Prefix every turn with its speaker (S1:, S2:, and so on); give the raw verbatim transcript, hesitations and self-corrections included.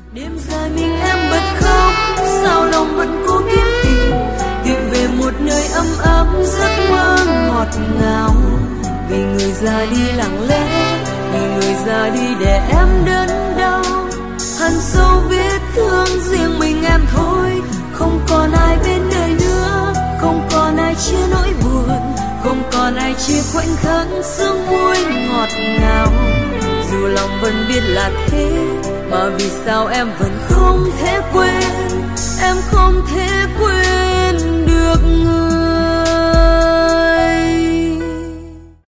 S1: Đêm dài mình em bật khóc, sao lòng vẫn cố kiếm tìm, tìm về một nơi ấm áp giấc mơ ngọt ngào. Vì người già đi lặng lẽ, vì người già đi để em đớn đau. Hằn sâu vết thương riêng mình em thôi, không còn ai bên đời nữa, không còn ai chia nỗi buồn, không còn ai chia khoảnh khắc sương môi ngọt ngào. Dù lòng vẫn biết là thế, mà vì sao em vẫn không thể quên, em không thể quên được người.